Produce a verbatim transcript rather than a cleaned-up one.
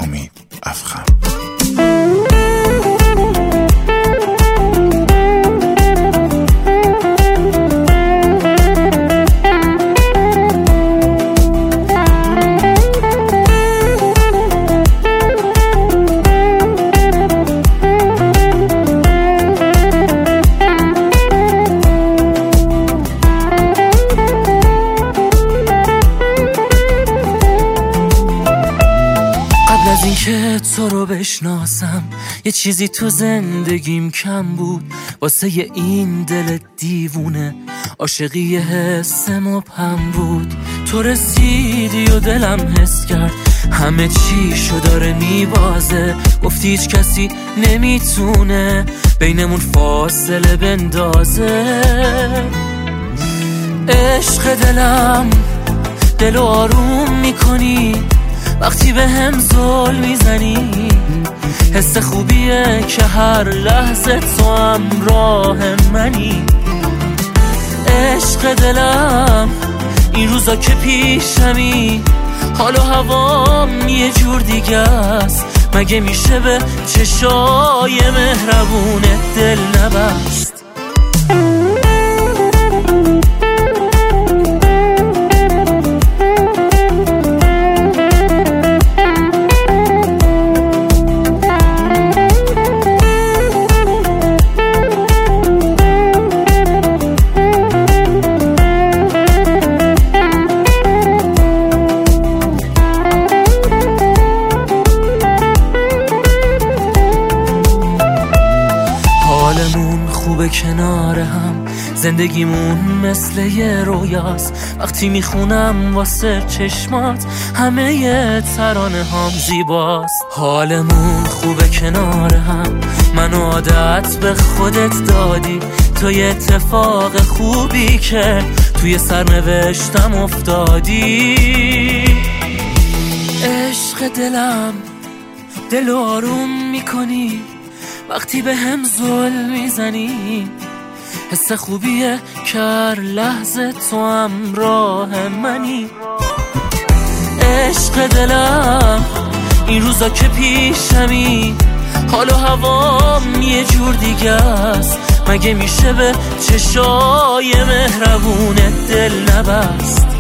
امید افخم. از این که تو رو بشناسم یه چیزی تو زندگیم کم بود، واسه این دل دیوونه عاشقی حس مبهم بود. تو رسیدی و دلم حس کرد همه چیشو داره میبازه، گفتی هیچ کسی نمیتونه بینمون فاصله بندازه. عشق دلم دلو آروم میکنی وقتی به هم زل میزنی، حس خوبیه که هر لحظه تو همراه منی. عشق دلم این روزا که پیشمی حال و هوام یه جور دیگه است، مگه میشه به چشای مهربونه دل نبست؟ حالمون خوبه کنار هم، زندگیمون مثل یه رویاست، وقتی میخونم واسه چشمات همه یه ترانه هم زیباست. حالمون خوبه کنار هم، من عادت به خودت دادی، تو یه اتفاق خوبی که توی سرنوشتم افتادی. عشق دلم دلو آروم میکنی وقتی به هم زل میزنی، حس خوبیه که هر لحظه تو همراه منی. عشق دلم این روزا که پیشمی حال و هوام یه جور دیگه است، مگه میشه به چشای مهربونه دل نبست؟